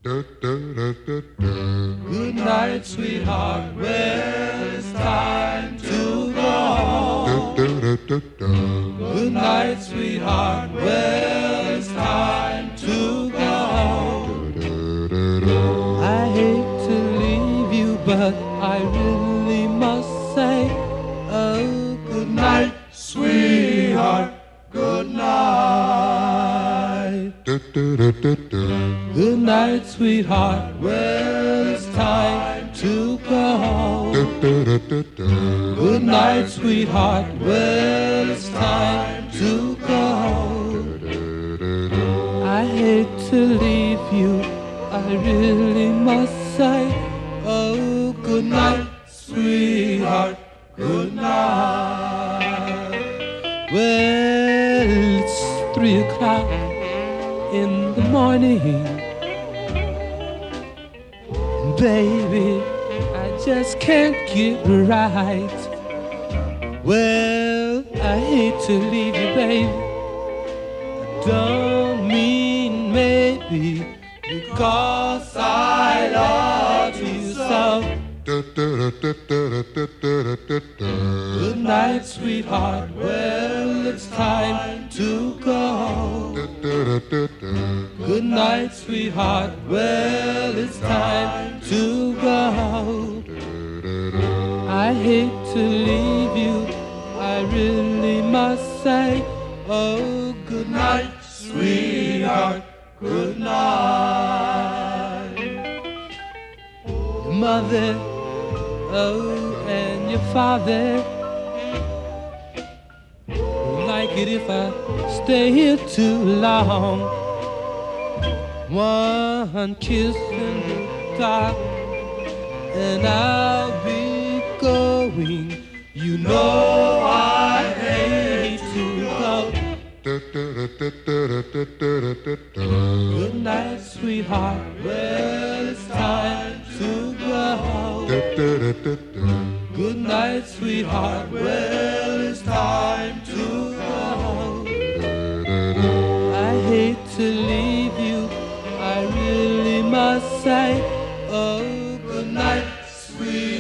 Good night, sweetheart. Well, it's time to go home. Good night, sweetheart. Well, it's time to go home. I hate to leave you, but I really must say, oh, good night, sweetheart. Good night. Good night, sweetheart. Well, it's time to go home. Good night, sweetheart. Well, it's time to go home. I hate to leave you, I really must say, oh, good night, sweetheart. Good night. Well, it's 3 o'clock in the morning. Baby, I just can't get right. Well, I hate to leave you, baby. I don't mean maybe, because I love you so. Good night, sweetheart. Well, it's time to go. Good night, sweetheart. Well, it's time to go. I hate to leave you, I really must say, oh, good night, sweetheart. Good night. Your mother, oh, and your father won't like it if I stay here too long. One kiss in the dark and I'll be going. You know I hate to go. Good night, sweetheart. Well, it's time to go. Good night, sweetheart. Well, it's time to go. I hate to leave you, I really must say, oh, good night, sweetheart.